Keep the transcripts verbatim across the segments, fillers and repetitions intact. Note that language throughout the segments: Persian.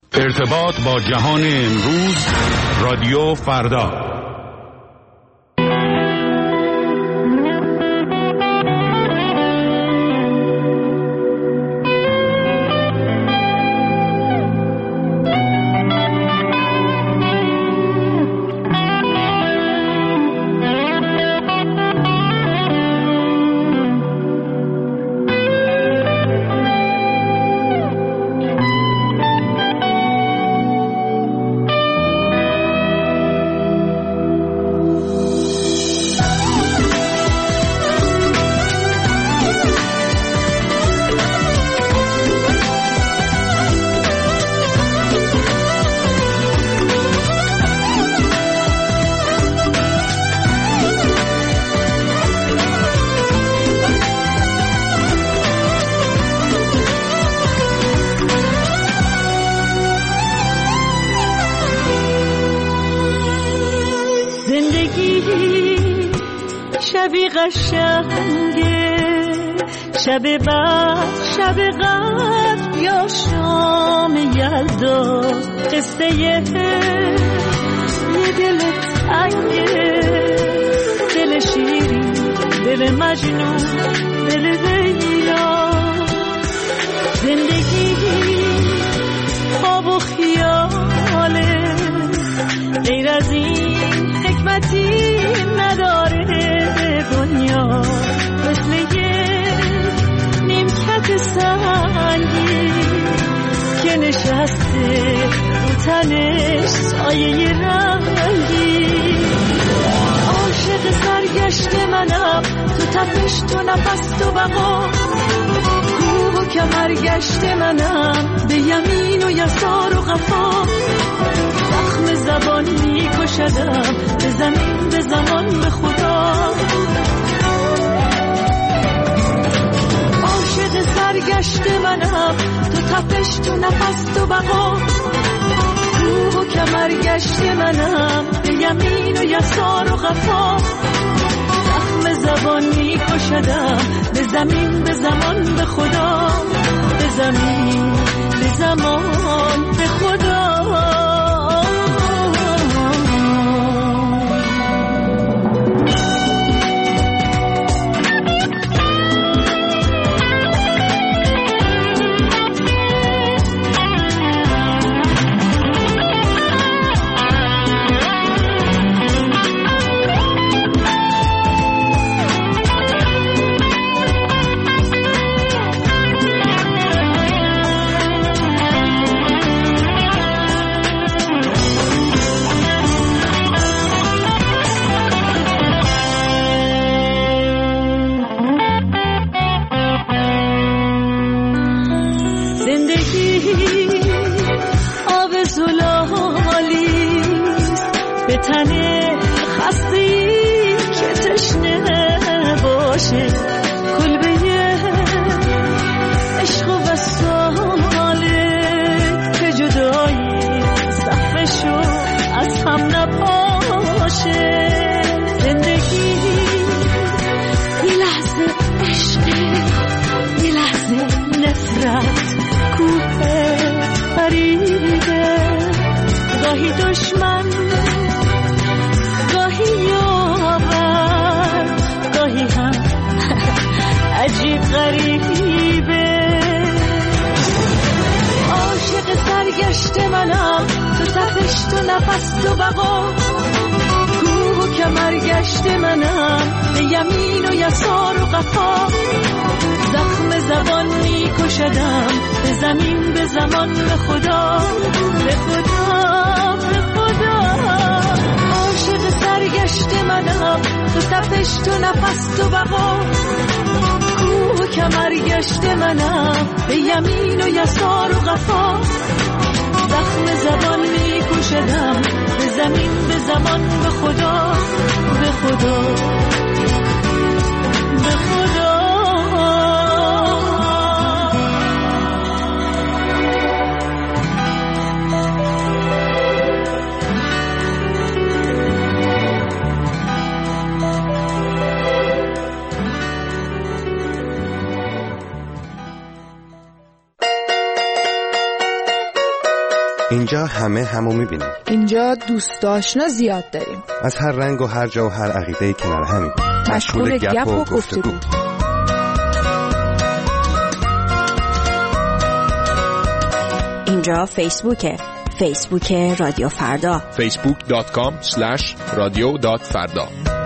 ارتباط با جهان امروز، رادیو فردا. شب بعد شب قدر یا شام یلدا، قصه یه دل تنگه، دل شیرین، دل مجنون، دل لیلا. زندگی خواب و خیاله، غیر از این حکمتی نداره دنیا. مثل یه نیمکت سنگی که نشسته رو تنش سایه رنگی. عاشق سرگشت منم، تو تپش، تو نفس، تو بقا. کوه و کمرگشت منم، به یمین و یسار و قفا. زخم زبان میکشدم، به زمین، به زمان، به خدا. عاشق سرگشت منم، تو تپش، تو نفس، تو بقا. کوه و کمرگشت منم، به یمین و یسار و قفا. زخم زبان میکشدم، به زمین، به زمان، به خدا. به زمین، به زمان، به خدا. اینجا همه همو میبینیم. اینجا دوست آشنا زیاد داریم. از هر رنگ و هر جا و هر عقیده‌ای کنار همیم. مشغول گپ و گفتگو. اینجا فیسبوکه. فیسبوک رادیو فردا. فیسبوک دات کام اسلش رادیو دات فردا.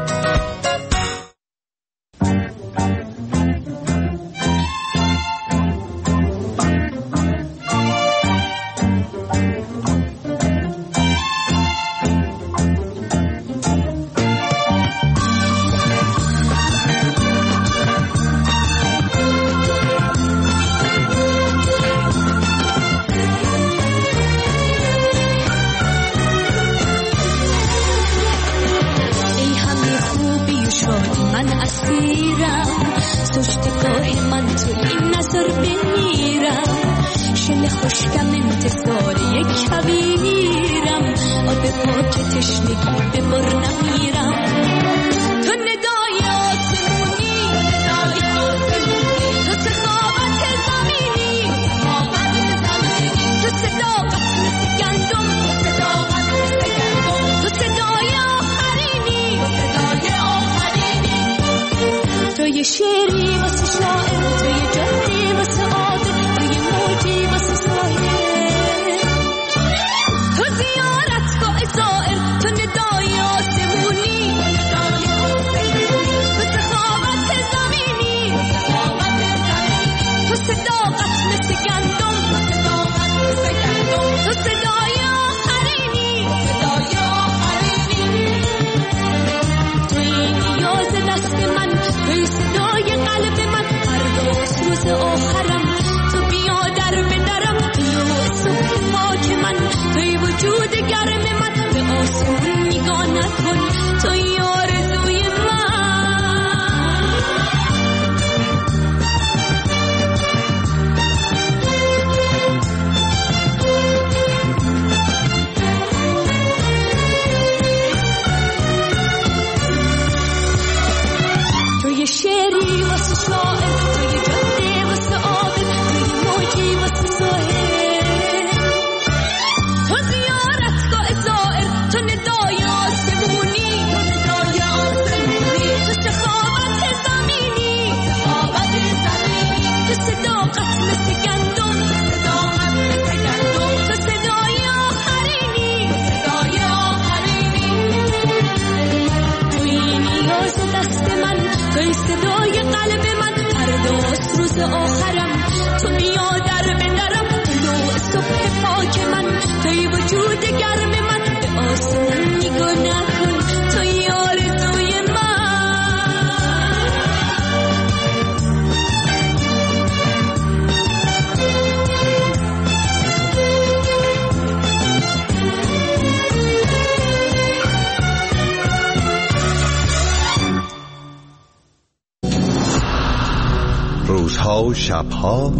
روزها و شبها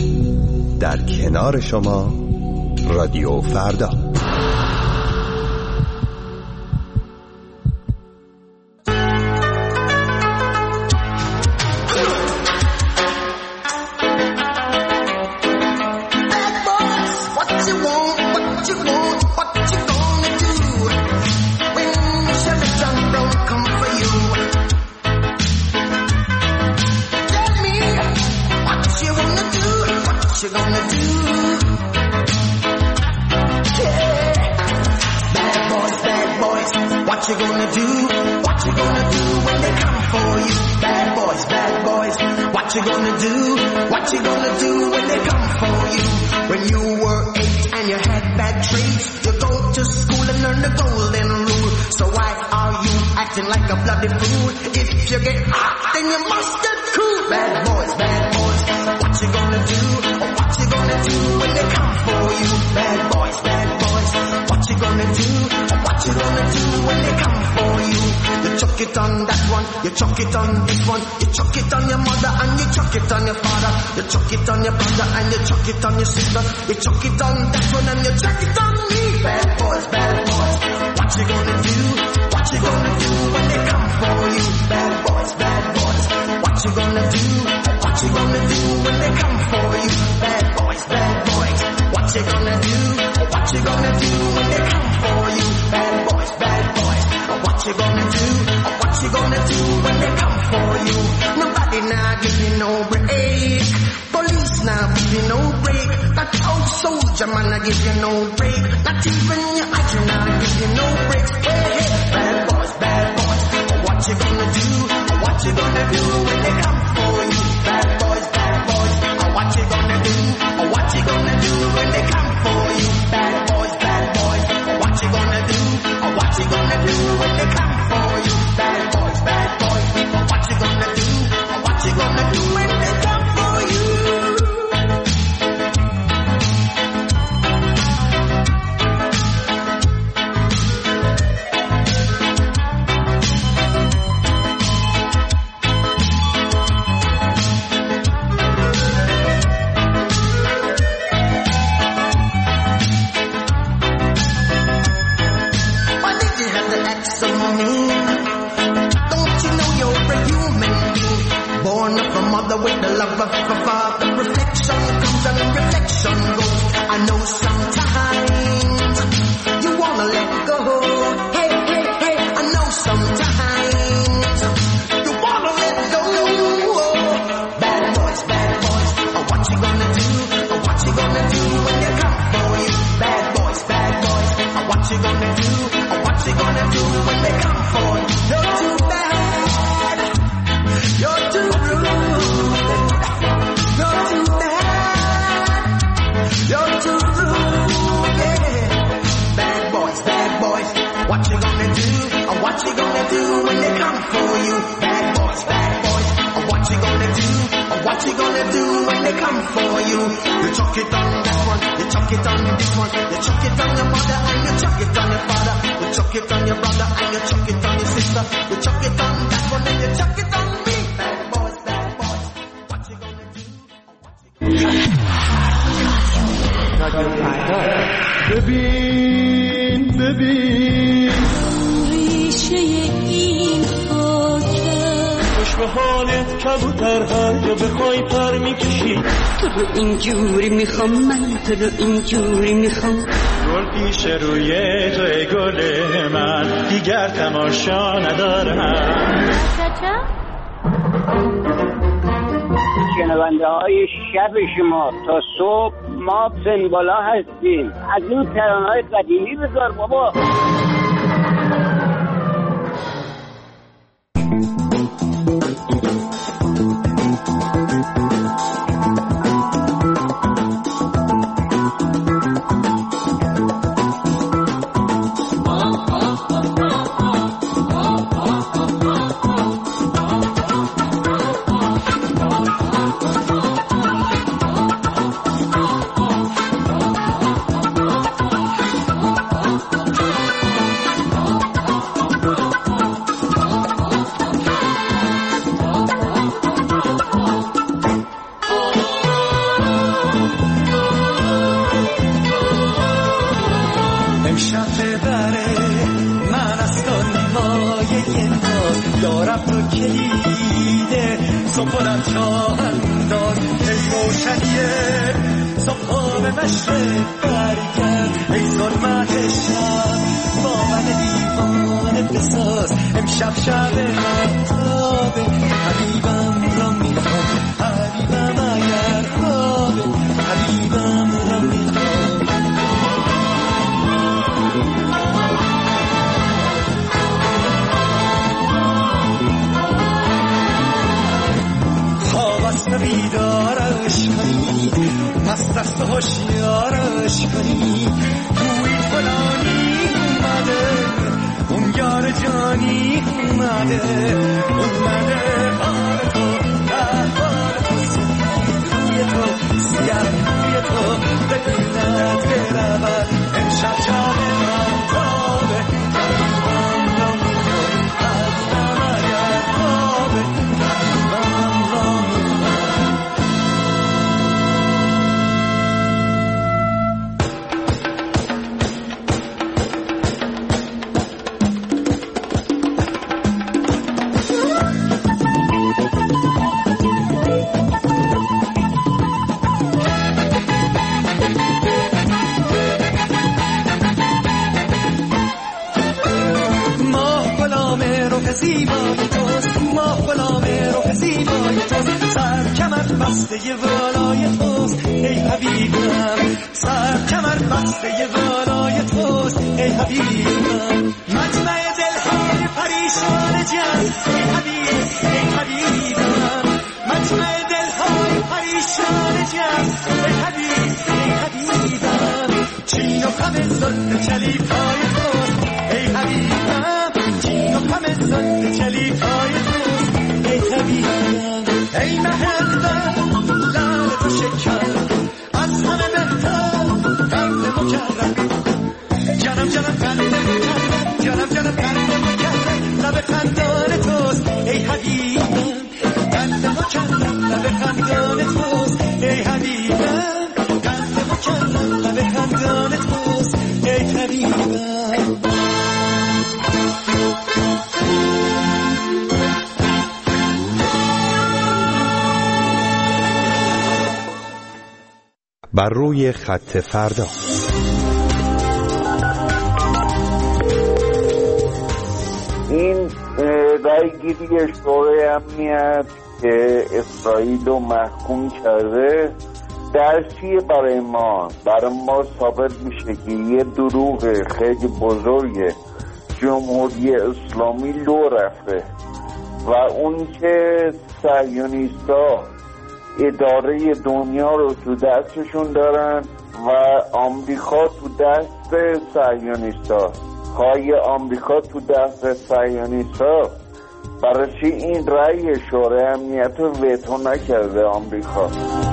در کنار شما رادیو فردا. Like a bloody fool. If you get hot, then you must get cool. Bad boys, bad boys, what you gonna do? Or what you gonna do when they come for you? Bad boys, bad boys, what you gonna do? Or what you gonna do when they come for you? You chuck it on that one, you chuck it on this one, you chuck it on your mother and you chuck it on your father, you chuck it on your brother and you chuck it on your sister, you chuck it on that one and you chuck it on me. Bad boys, bad boys, what you gonna do? What you gonna do when they come for you? Bad boys, bad boys, what you gonna do? What you gonna do when they come for you? Bad boys, bad boys, what you gonna do? What what you gonna do when they come for you? Bad boys, bad boys, what you gonna do? What you gonna do when they come for you? Nobody now give you no break. Police now give you no break. That old soldier man I give you no break. Not even your idol now give you no breaks. Hey, hey, bad boys, bad boys, what you gonna do? What you gonna do when they come for you? Bad boys, bad boys, what you gonna do? What you gonna do when they come for you? Bad boys, bad boys, what you gonna do? What you gonna do when they come for you? Bad boys, bad boys, what you gonna do? What you gonna do when they come for you? With the love of a father, reflection comes and reflection goes. I know sometimes you wanna let go. Hey, hey, hey, I know sometimes you wanna let go. Bad boys, bad boys, what you gonna do? What you gonna do when they come for you? Bad boys, bad boys, what you gonna do? What you gonna do when they come for you? You're too bad, you're too rude. What you gonna do? What you gonna do when they come for you? Bad boys, bad boys. What you gonna do? What you gonna do when they come for you? You chuck it on that one, you chuck it on this one, you chuck it on your mother and you chuck it on your father, you chuck it on your brother and you chuck it on your sister, you chuck it on that one and you chuck it on me. Bad boys, bad boys. What you gonna do? ببین ببین ریشه این خاکه خوش به حالت کبوتر هر جا بخوای پر میکشی تو رو اینجوری میخوام من تو رو اینجوری میخوام گل پیش روی توی گل من دیگر تماشا ندارم شنونده های شب شما تا صبح ما سنبالا هستیم از این ترانه های قدیمی بذار بابا زیبای توست، ما غلام رخ زیبای توست. سر کمر بسته والای توست ای حبیبم، سر کمر بسته والای توست ای حبیبم. مجمع دلهای پریشان جان ای حبیب ای حبیبم، مجمع دلهای پریشان جان ای حبیب ای حبیبم. چین و خم زلف چلیپای توست ای حبیبم، چین و خم زلف چلیپای توست ای حبیبم. ای مهربان لال تو شکر از همه بهتر قند مکرم، جانم جانم قند مکرم، جانم جانم قند مکرم. لب خندان توست ای حبیبم، قند مکرم لب خندان توست ای حبیبم، قند مکرم لب خندان توست ای حبیبم. بر روی خط فردا. این رایگیری شورای امنیت که اسرائیل رو محکوم کرده درسیه برای ما برای ما ثابت میشه که یه دروغ خیلی بزرگ جمهوری اسلامی لو رفته و اون که صهیونیست‌ها اداره دنیا رو تو دستشون دارن و آمریکا تو دست صهیونیست‌ها، پای آمریکا تو دست صهیونیست‌ها. برای چی این رأی شورای امنیت رو وتو نکرده آمریکا؟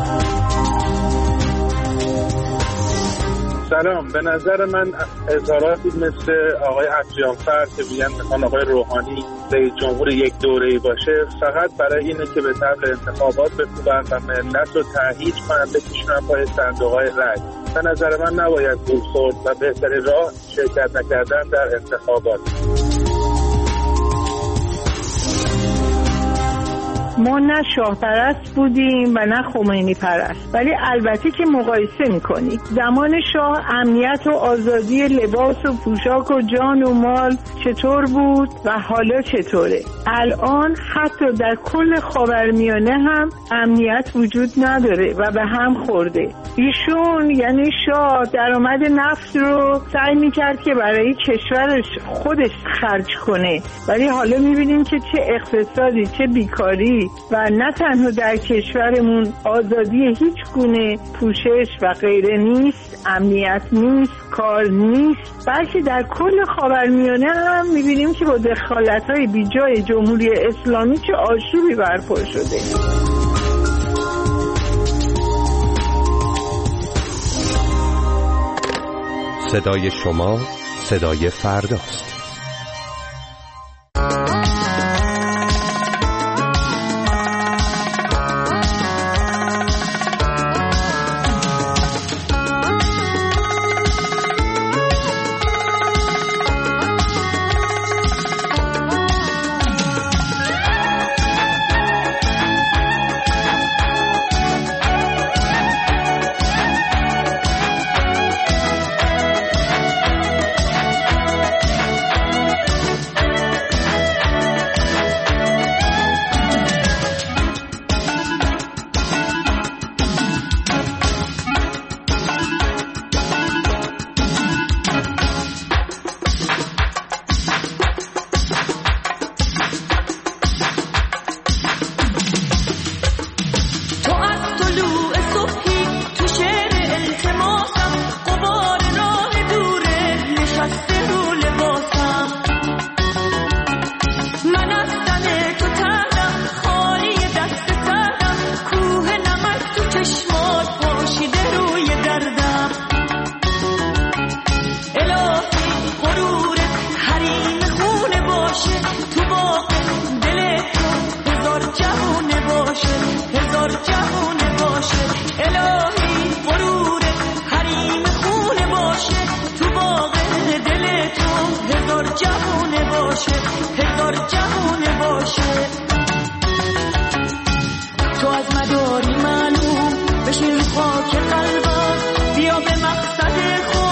سلام، به نظر من اظهاراتی مثل آقای افجانفر که میگن میخوان آقای روحانی رئیس جمهور یک دوره‌ای باشه فقط برای اینه که به طبل انتخابات بکوبن و ملت رو تهییج کنن بکشونن پای صندوق‌های رأی. به نظر من نباید گول خورد و بهترین راه شرکت نکردن در انتخابات. ما نه شاه پرست بودیم و نه خمینی پرست، ولی البته که مقایسه میکنی زمان شاه امنیت و آزادی لباس و پوشاک و جان و مال چطور بود و حالا چطوره. الان حتی در کل خاورمیانه هم امنیت وجود نداره و به هم خورده. ایشون یعنی شاه درآمد نفت رو سعی میکرد که برای کشورش خودش خرج کنه، ولی حالا میبینیم که چه اقتصادی چه بیکاری و نه تنها در کشورمون آزادی هیچ گونه پوشش و غیره نیست، امنیت نیست، کار نیست، بلکه در کل خاورمیانه هم میبینیم که با دخالت‌های بیجای جمهوری اسلامی چه آشوبی برپا شده. صدای شما صدای فرداست.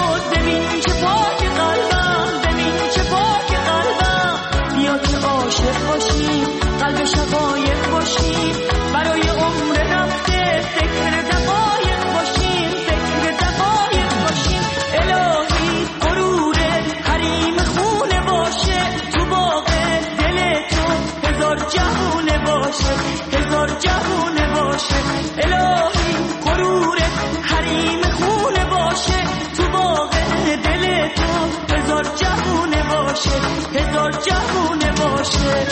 عاشق هزار جهونه باشه هزار جهونه باشه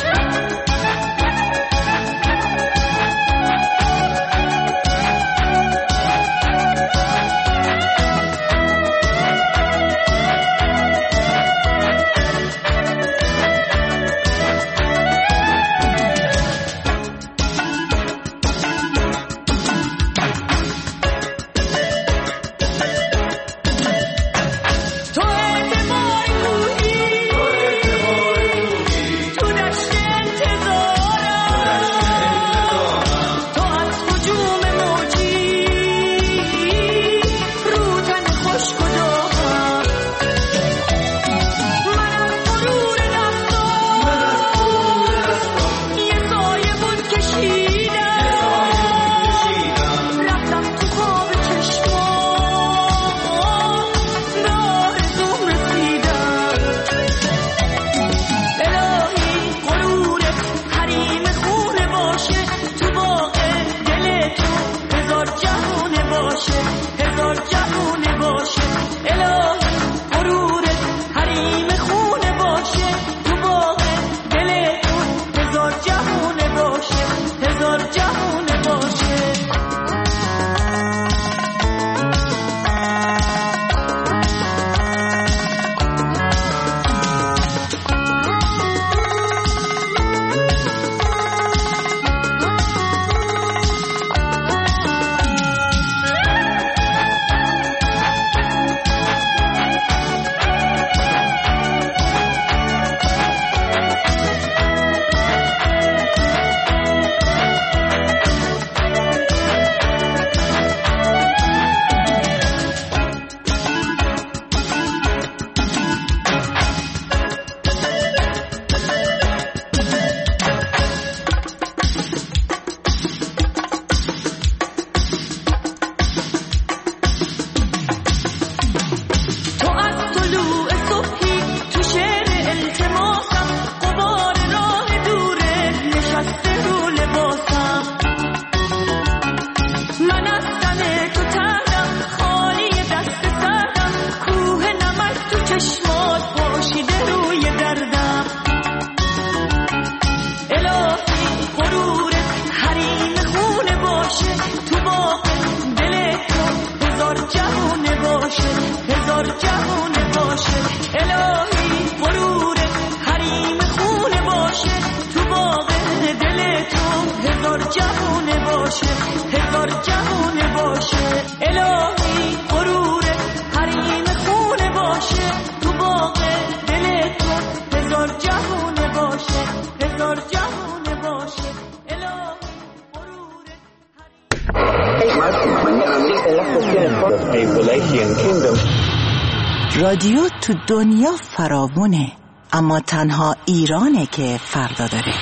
رادیو تو دنیا فراوونه، اما تنها ایرانه که فردا داره.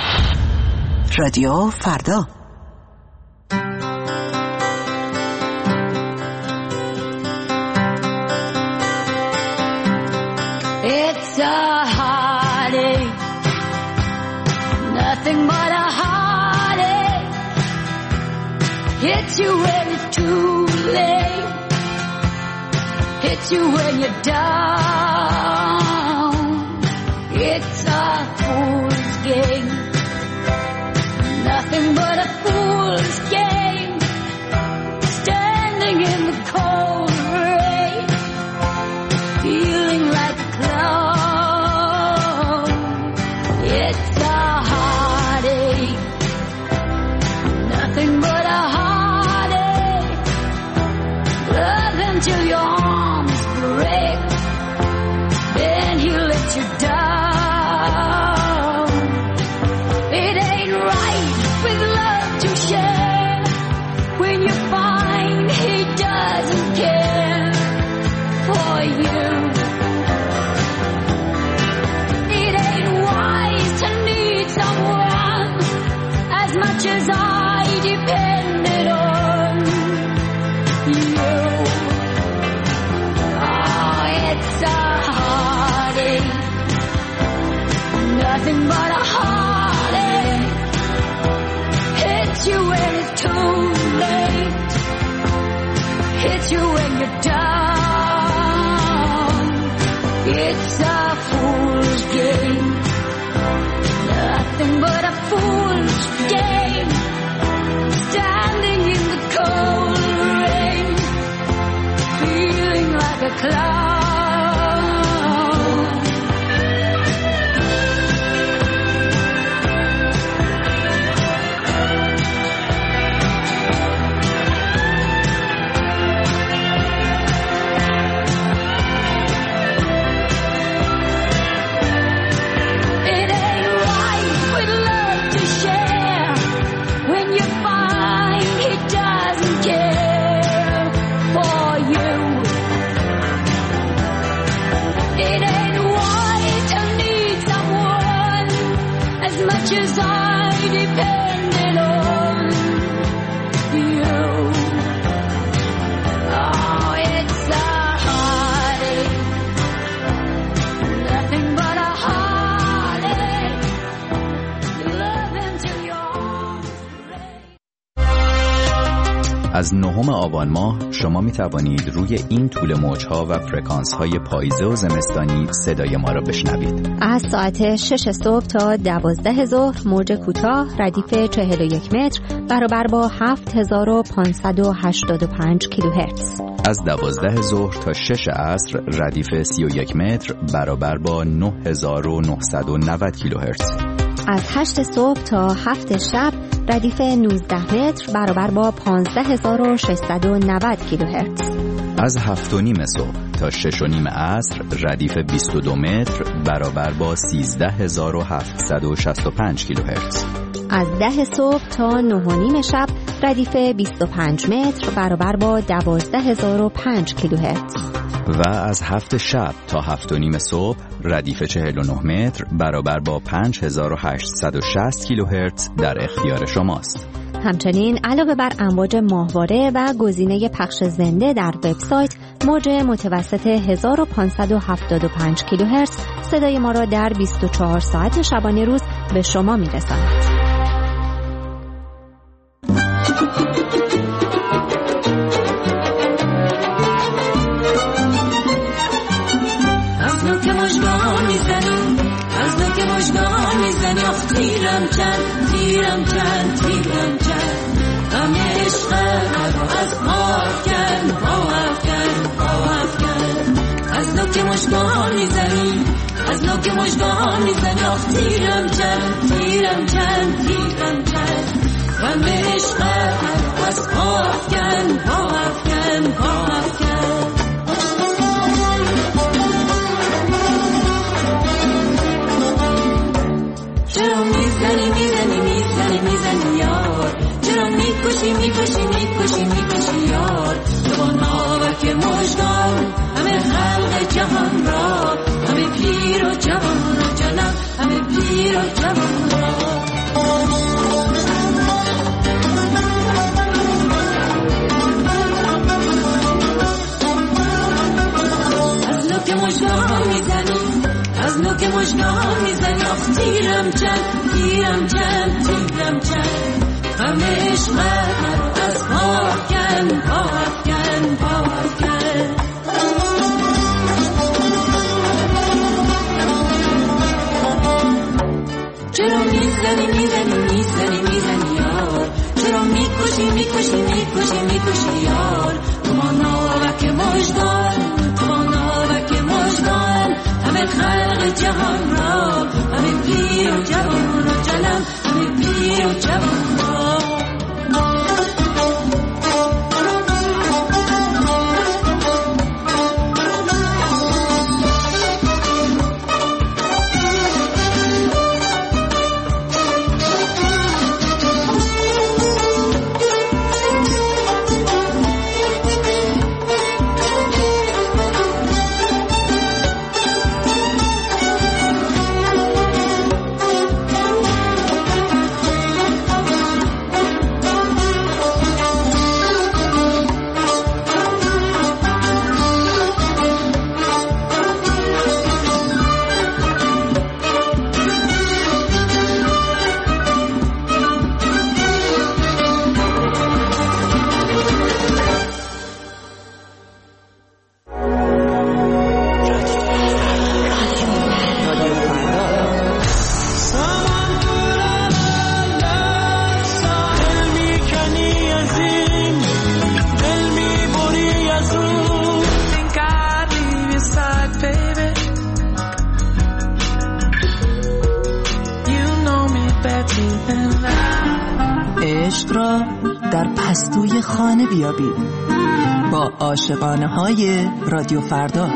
رادیو فردا. It's a heartache, nothing but a heartache. Hits you when it's too late. Hits you when you're down. It's a fool's game, nothing but a fool's game. Standing in the cold rain, feeling like a clown. It's a heartache, nothing but a heartache. Love until your arms break, then he lets you down. It ain't right with love to share when you find he doesn't care for you. It ain't wise to need someone as much as I depended on you. It's a heartache, nothing but a heartache. Hits you when it's too late, hits you when you're down. It's a a cloud. از نهم آبان ماه شما می توانید روی این طول موجها و فرکانس های پاییزه و زمستانی صدای ما را بشنوید. از ساعت شش صبح تا دوازده ظهر موج کوتاه ردیف چهل و یک متر برابر با هفت هزار و پانصد و هشتاد و پنج کیلوهرتز. از دوازده ظهر تا شش عصر ردیف سی و یک متر برابر با نه هزار و نهصد و نود کیلوهرتز. از هشت صبح تا هفت شب ردیف نوزده متر برابر با پانزده هزار و ششصد و نود کیلوهرتز. از هفت و نیم صبح تا شش و نیم عصر ردیف بیست و دو متر برابر با سیزده هزار و هفتصد و شصت و پنج کیلوهرتز. از ده صبح تا نه و نیم شب ردیف بیست و پنج متر برابر با دوازده هزار و پنج کیلوهرتز. و از هفت شب تا هفت و نیم صبح ردیف چهل و نه متر برابر با پنج هزار و هشتصد و شصت کیلوهرتز در اختیار شماست. همچنین علاوه بر امواج ماهواره و گزینه پخش زنده در وبسایت، موج متوسط هزار و پانصد و هفتاد و پنج کیلوهرتز صدای ما را در بیست و چهار ساعت شبانه روز به شما می‌رساند. تیرم چند تیرم چند تیرم چند غم عشق مرا از پا افکن پا افکن پا افکن از نوک مژگان میزنی از نوک مژگان میزنی آخ تیرم چند تیرم چند تیرم چند غم عشق مرا از پا افکن پا افکن پا افکن چرا میزنی میزنی میزنی میزنی یار چرا میکشی میکشی میکشی میکشی یار تو با ناوک مژگان همه خلق جهان را همه پیر و جوان را جانم همه پیر و جوان را از نوک مژگان میزنی از نوک مژگان میزنی آخ تیرم چند تیرم چند تیرم چند غم عشق مرا از پا افکن پا افکن پا افکن چرا میزنی میزنی میزنی میزنی یار چرا میکشی میکشی میکشی میکشی یار تو ما ناوک مژگان تو ما ناوک مژگان همه خلق جهان را همه پیر و جوان را جانم همه پیر و جوان را عشق را در پستوی خانه بیابید با عاشقانه های رادیو فردا.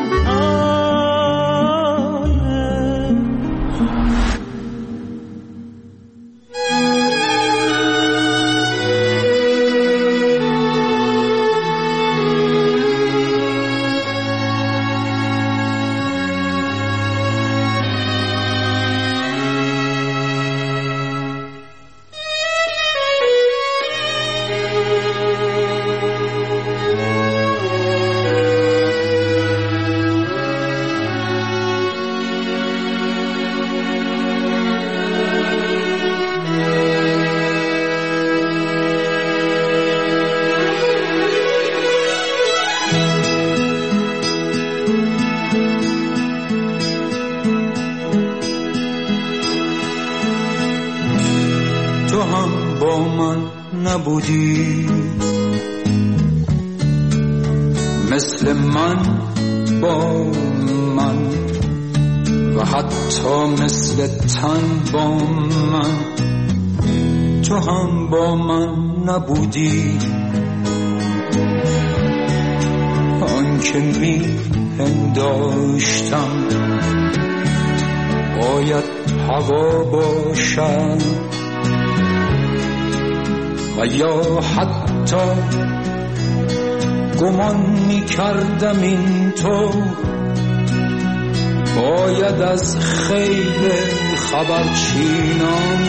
نبودی مثل من با من و حتی مثل تن با من، تو هم با من نبودی. آن که می پنداشتم باید هوا باشد و یا حتی گمان می کردم این تو باید از خیل خبرچینان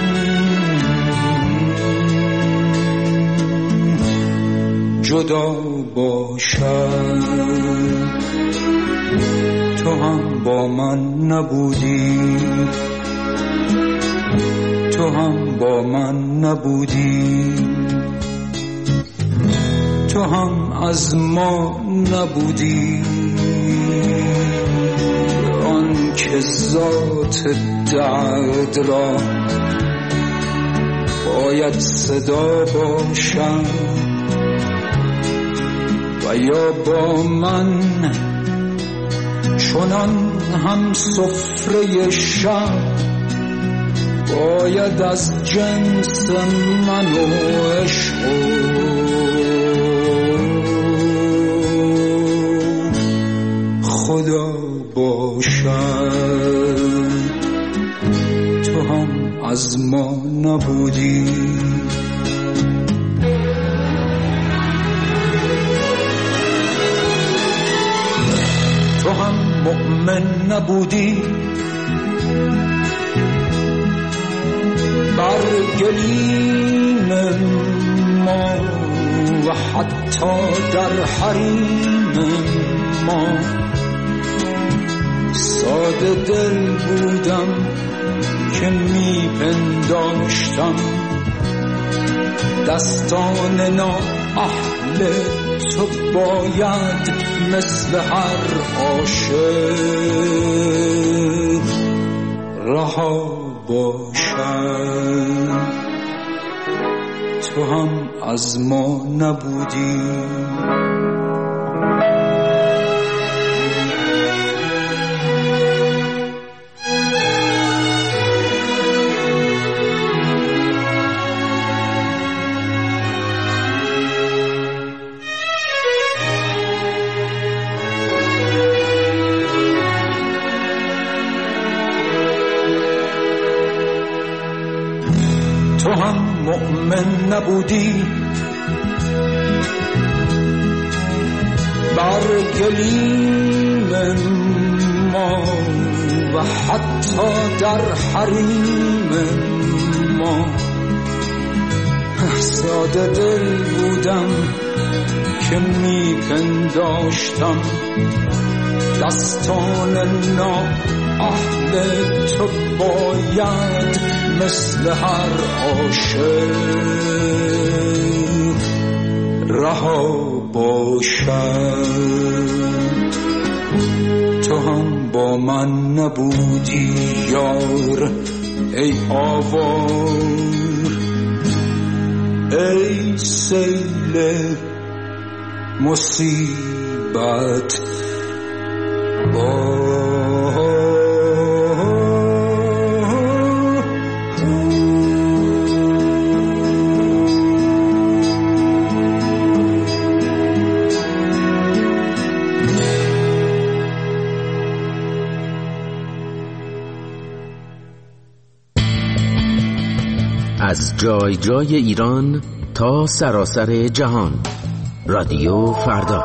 جدا باشد. تو هم با من نبودی، تو هم با من نبودی، تو هم از ما نبودی. آن که ذات درد را باید صدا باشم و یا با من چنان هم سفره شب باید از جنس من و عشق خدا باشد. تو هم از ما نبودی، تو هم مؤمن نبودی بر گلیم ما و حتی در حریم ما. ساده دل بودم که می پنداشتم دستان نا اهل تو باید مثل هر عاشق رها باشد. تو هم از ما نبودی، تو هم مؤمن نبودی بر گلیم ما و حتی در حریم ما. ساده دل بودم که می پنداشتم دستان نا اهل تو باید مثل هر عاشق رها باشد. تو هم با من نبودی یار ای آوار، ای سیل مصیبت با از جای جای ایران تا سراسر جهان. رادیو فردا.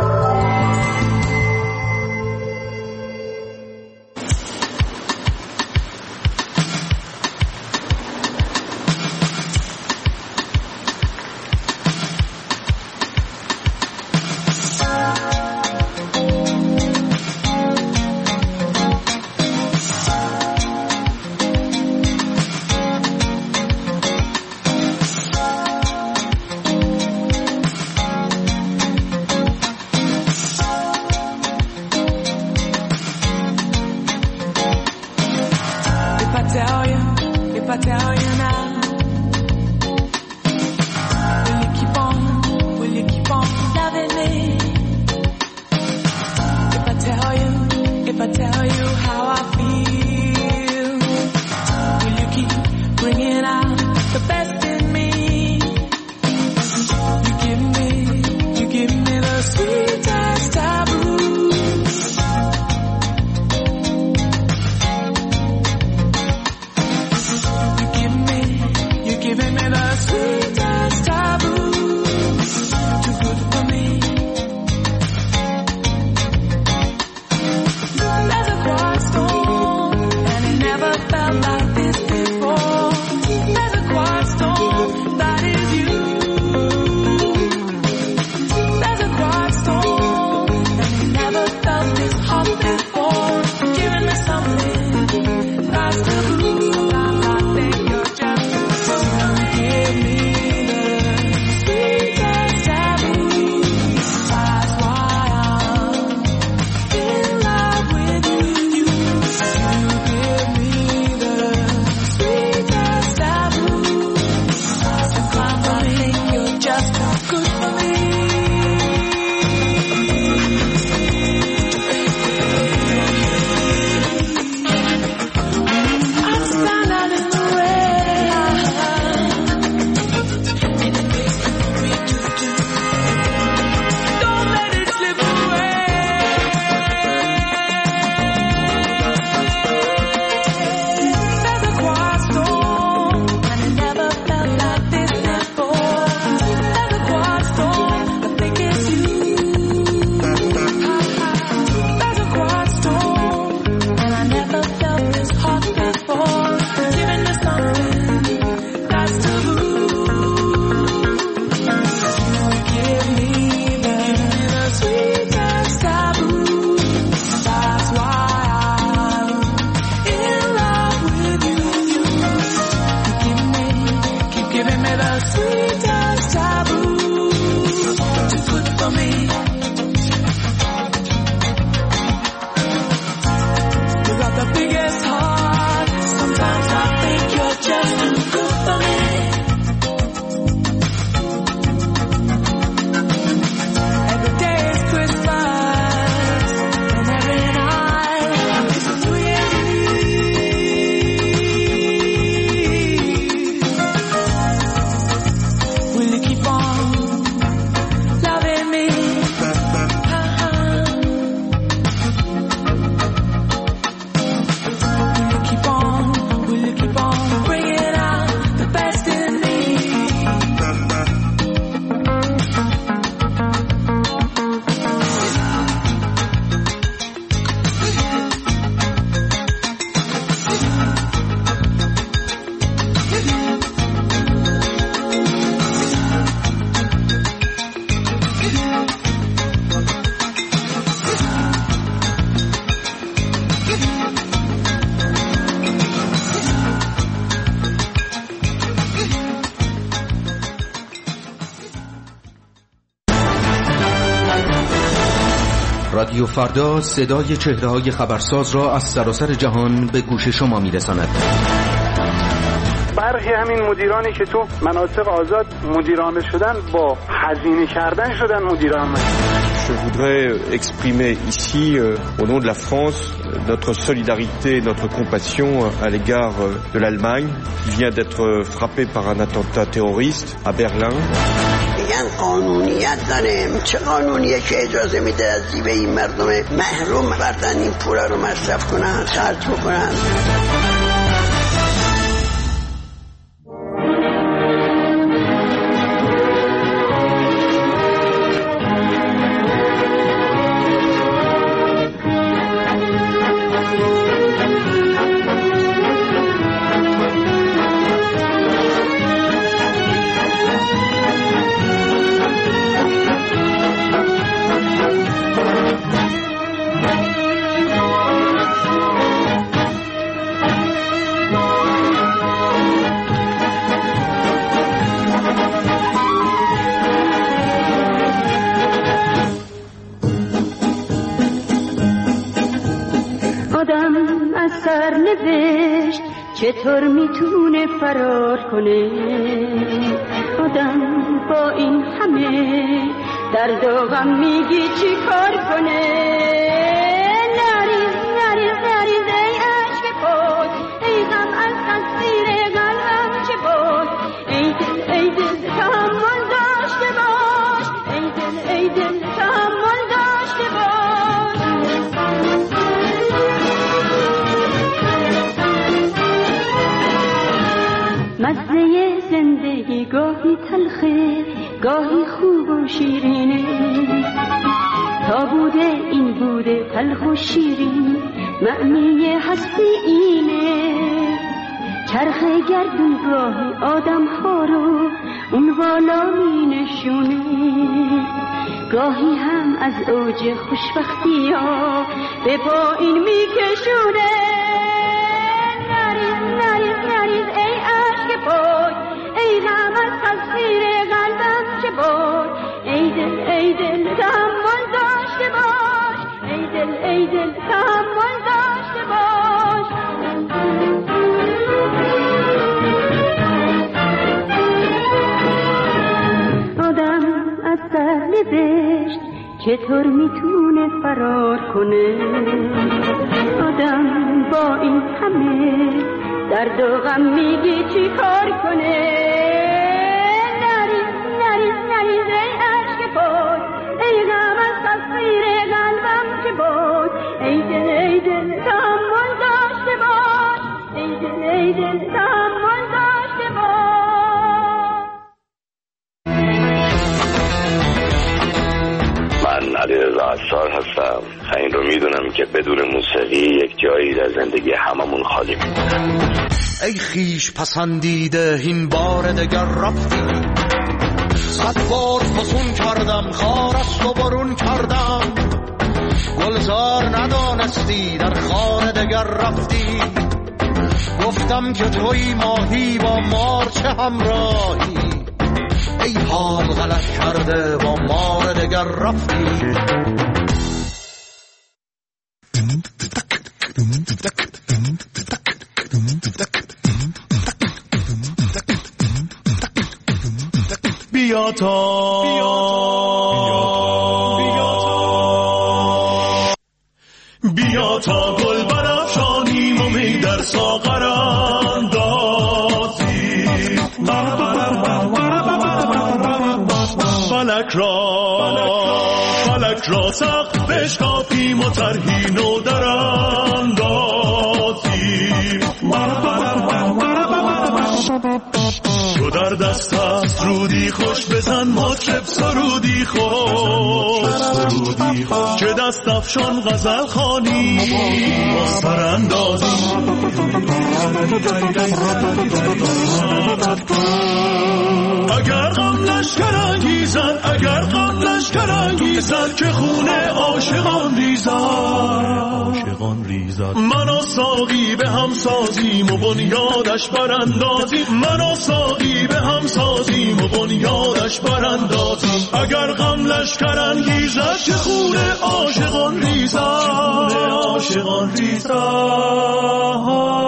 رادیو فردا صدای چهره‌های خبرساز را از سراسر جهان به گوش شما می‌رساند. برخی همین مدیرانی که تو مناطق آزاد مدیرعامل شدن با هزینه کردن شدن مدیرعامل. Je voudrais exprimer ici, euh, au nom de la France, notre solidarité, notre compassion à l'égard de l'Allemagne, qui vient d'être frappée par un attentat terroriste à Berlin. میگن قانونیت داره، چه قانونیه که اجازه میده از زیبه این مردم محروم بردن این پولا رو مصرف کنن، خرج بکنن. سر نوشت چطور میتونه فرار کنه آدم با این همه درد و غم میگی چی کار کنه نریز نریز نریز ای عشق بود ای غم از تصویر قلبم چه بود ای دل ای دل تحمل داشته باش ای دل ای دل تحمل داشته باش مزه زندگی گاهی تلخه گاهی خوب و شیرینه تا بوده این بوده تلخ و شیرین معنی هستی اینه چرخ گردون گاهی آدم ها رو اون والا می نشونه گاهی هم از اوج خوشبختی ها به پایین می کشونه نریز نریز نریز ای عشق بود ای غم از تصویر قلبم چه بود ای دل ای دل تحمل داشته باش ای دل ای دل تحمل داشته باش آدم از سر نوشت چطور میتونه فرار کنه آدم با این همه درد و غم میگی چی کار کنه نریز نریز نریز ای عشق بود ای غم از تصویر قلبم چه بود ای دل ای دل تحمل داشته باش ای دل ای دل تحمل داشته باش من علیرضا عصار هستم. این رو میدونم که بدون موسیقی یک جایی در زندگی هممون خالی میمونه. ای خیش پسندیده این بار دگر رفتی صد بار فسون کردم خارست و برون کردم گلزار ندانستی در خانه دگر رفتی گفتم که توی ماهی با مارچه همراهی ای حال غلط کرده با مار دگر رفتی بیا تا بیا تا گل برافشانیم و می در ساغر اندازیم فلک را فلک را سخت بشکافیم و طرحی نو در اندازیم تو در دست است رودی خوش بزن مطرب سرودی خوش که دست افشان غزل خوانی با سر اندازی اگر غم لشکر انگیزن اگر غم لشکر انگیزن که خونه عاشقان ریزن عاشقان ریزن من و ساقی به هم سازیم و بنیادش براندازیم من و ساقی به هم سازیم و بنیادش براندازیم اگر غم لشکر انگیزن که خونه عاشقان ریزن عاشقان ریزن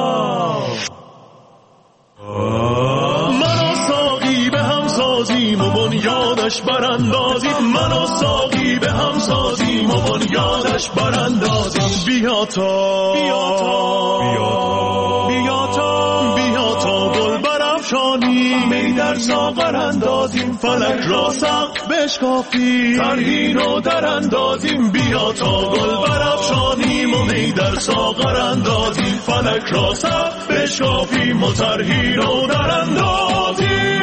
و بنیادش براندازیم من و ساقی به هم سازیم و بنیادش براندازیم بیا تا بیا تا بیا تا بیا تا گل برافشانیم می در ساغر اندازیم فلک را سقف بشکافیم طرحی نو در اندازیم بیا تا گل برافشانیم و می در ساغر اندازیم فلک را سقف بشکافیم و طرحی نو در اندازیم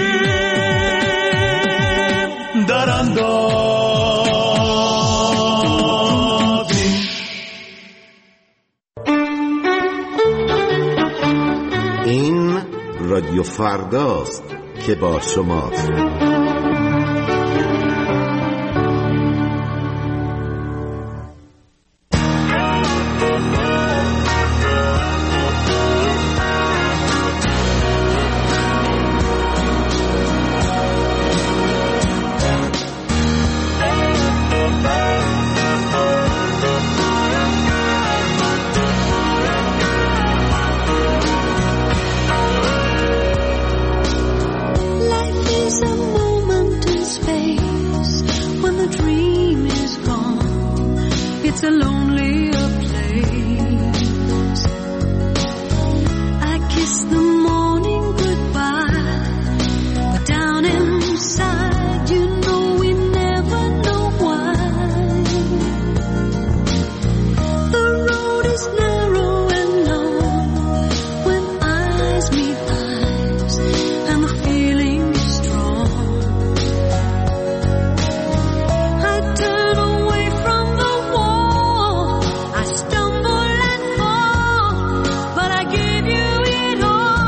در اندازی این رادیو فرداست که با شماست. lonelier place. I kiss the morning goodbye, but down inside you know we never know why. The road is narrow and long when eyes meet eyes, and the feeling is strong. I turn away from the wall, I stumble and fall, but I give you it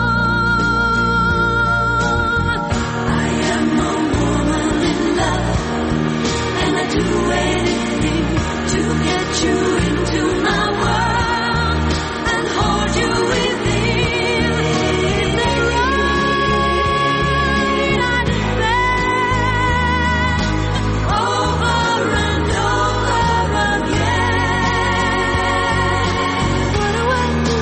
all. I am a woman in love, and I do anything to get you into my world and hold you within. Is that right? I defend over and over again. What do I do?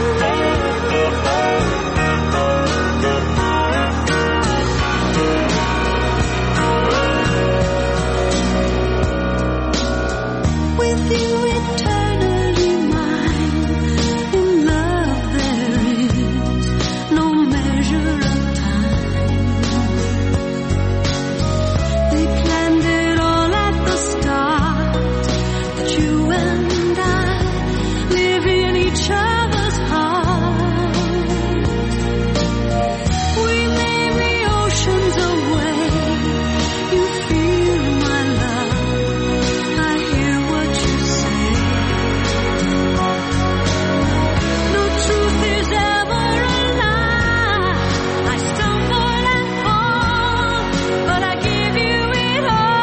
With you eternally mine, in love there is no measure of time. They planned it all at the start, that you and I live in each other's heart. We may be oceans away, you feel my love, I hear what you say. No truth is ever a lie, I stumble and fall, but I give you it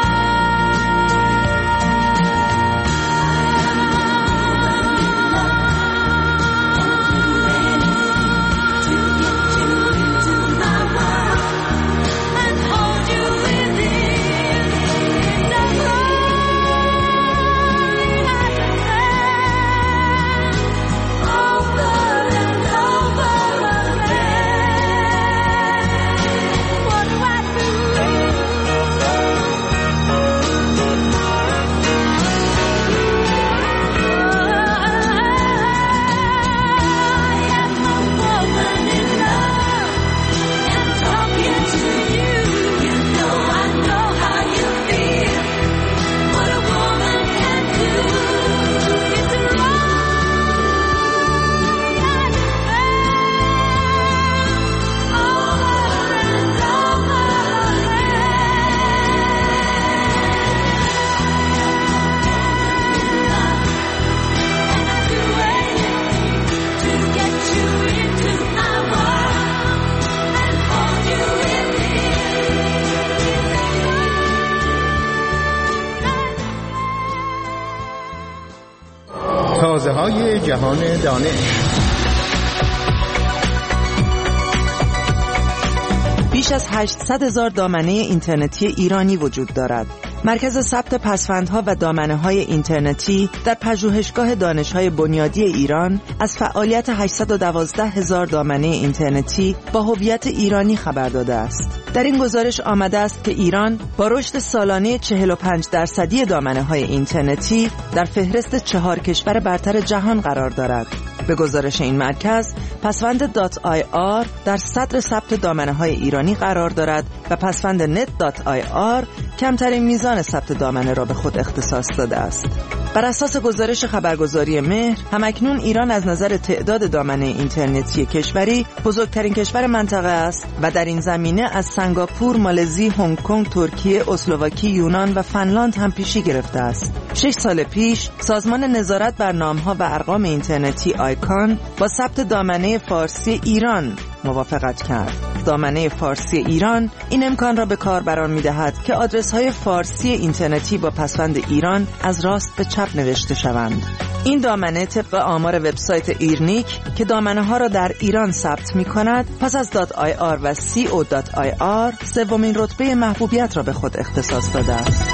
تازه‌های جهان دانش. بیش از هشتصد هزار دامنه اینترنتی ایرانی وجود دارد. مرکز ثبت پسوندها و دامنه‌های اینترنتی در پژوهشگاه دانش‌های بنیادی ایران از فعالیت هشتصد و دوازده هزار دامنه اینترنتی با هویت ایرانی خبر داده است. در این گزارش آمده است که ایران با رشد سالانه چهل و پنج درصدی دامنه‌های اینترنتی در فهرست چهار کشور برتر جهان قرار دارد. به گزارش این مرکز، پسوند دات آی آر در صدر ثبت دامنه‌های ایرانی قرار دارد و پسوند نت دات آی آر کمترین میزان ثبت دامنه را به خود اختصاص داده است. بر اساس گزارش خبرگزاری مهر، همکنون ایران از نظر تعداد دامنه اینترنتی کشوری بزرگترین کشور منطقه است و در این زمینه از سنگاپور، مالزی، هنگ کنگ، ترکیه، اسلواکی، یونان و فنلاند هم پیشی گرفته است. شش سال پیش سازمان نظارت بر نام‌ها و ارقام اینترنتی آیکان با ثبت دامنه فارسی ایران موافقت کرد. دامنه فارسی ایران این امکان را به کاربران می‌دهد که آدرس‌های فارسی اینترنتی با پسوند ایران از راست به چپ نوشته شوند. این دامنه طبق آمار وبسایت ایرنیک که دامنه‌ها را در ایران ثبت می‌کند، پس از .ir و .co.ir سومین رتبه محبوبیت را به خود اختصاص داده است.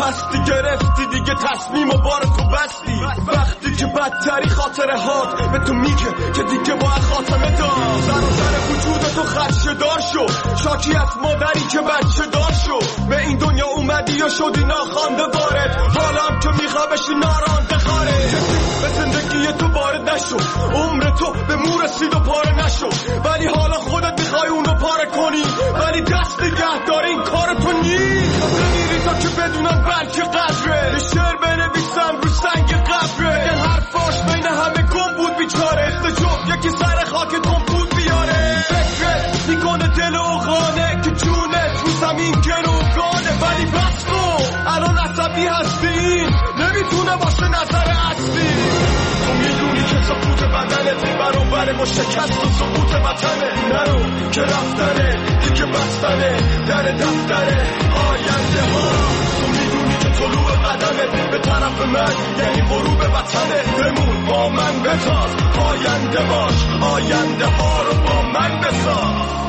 هستی گرفتی دیگه تصمیم و بار تو بستی. وقتی که بدتری خاطره هات به تو میگه که دیگه باید خاتمه دار. سر و سر وجود تو خدشه دار شو، شاکی از مادری که بچه دار شو. به این دنیا اومدی و شدی ناخوانده وارد، حالا هم که میخوا بشی نارانده خارج. به زندگی تو وارد نشو، عمر تو به مو رسید و پاره نشو. ولی حالا خودت میخوای اونو پاره کنی، ولی دست نگه داره این کار تو نیست. بمیری تا که بدونن بلکه قدره، یه شعر بنویسم رو سنگ قبره. این حرفاش بین همه گم بود بیچاره، استجاب یکی سر خاک گم بود بیاره. فکرت میکنه دل و خانه که جونت رو زمین گروگانه. ولی بس کن الان عصبی هستی، این نمیتونه باشه نظر اصلی. تو میدونی که سقوط بدنت برابر با شکست و سقوط وطنه. نرو که رفتنه دیگه بستنه در دفتره آینده ها. تو میدونی که طلوع قدمت به طرف من یعنی غروب وطنه. بمون با من بتاز، آینده باش، آینده ها رو با من بساز.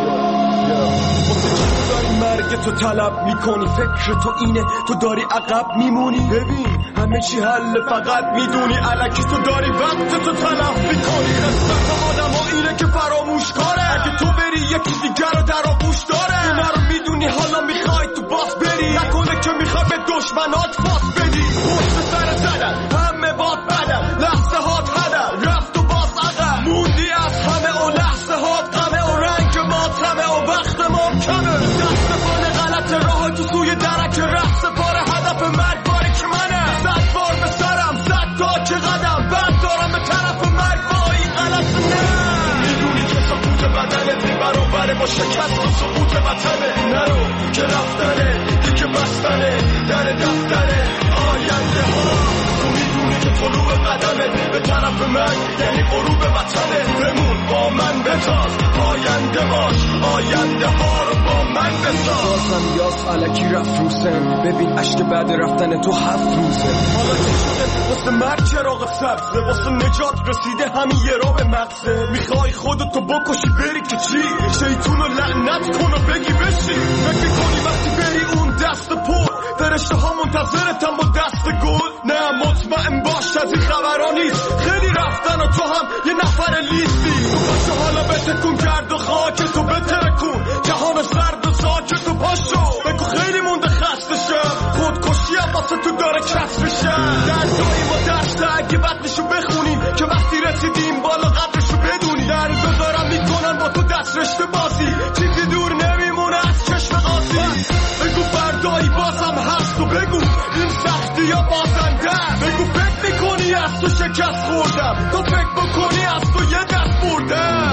مرگ تو طلب میکنی، فکر تو اینه تو داری عقب میمونی. ببین همه چی حل فقط میدونی، الکی تو داری وقت تو تلف میکنی. قسمت آدم ها اینه که فراموش کاره، اگه تو بری یکی دیگر رو در آغوش داره. اینا رو میدونی حالا میخوای تو باز بری، نکنه که میخوای به دشمنات فاس بدی. پشت سر زدن همه باد بدن، لحظه هات هدن رفت و باز عقب موندی از همه و لحظه هات غمه و رنگ ماتمه و وقت ما کمه. دست پانه غلط راه تو سوی درک رفت پاره هدف مرگ باره که منم. صد بار به سرم صد تا که قدم بعد دارم به طرف مرگ با این غلط نه. میدونی که سقوط بدنت برابره با شکست و سقوط وطنه. نرو که رفتنه دیگه بستنه در دفتره آینده ها. تو میدونی که طلوع قدمت به طرف مرگ یعنی غروب وطنه. بمون با من بتاز، آینده باش، آینده ها رو با من بساز. بازم یاس علکی رفت روسن، ببین عشق بعد رفتن تو هفت روزه. حالا چه شده واسه مرگ چراغ سبزه، واسه نجات رسیده همین یه را به مغزه. میخوای خودتو بکشی بری که چی، شیطون رو لعنت کن و بگی بشی. فکر میکنی وقتی بری اون دست پر فرشته ها منتظرتن با دست گل. نه مطمئن باش از این خبرها نیست، خیلی رفتن و تو هم یه نفر لیستی. تو پاشو حالا بتکون گرد و خاک تو بترکون، جهان زرد و ساکت تو پاشو. بگو خیلی مونده خسته شم، خودکشی هم واسه تو داره کسر شم. دردایی ما دسته اگه بدنشو بخونیم که وقتی رسیدیم بالا قدرشو بدونی. درد دارم میکنن با تو دست رشته بازی، چیزی دور نمیمونه از چشم قاضی. بگو فردایی بازم هست و بگو این سختی یا بازنده. بگو فکر میکنی از تو شکست خوردم، تو فکر بکنی از تو یه دست بردم.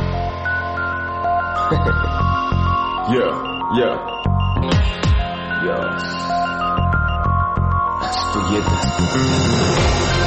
Yeah, yeah, yes. از تو یه دست بردم.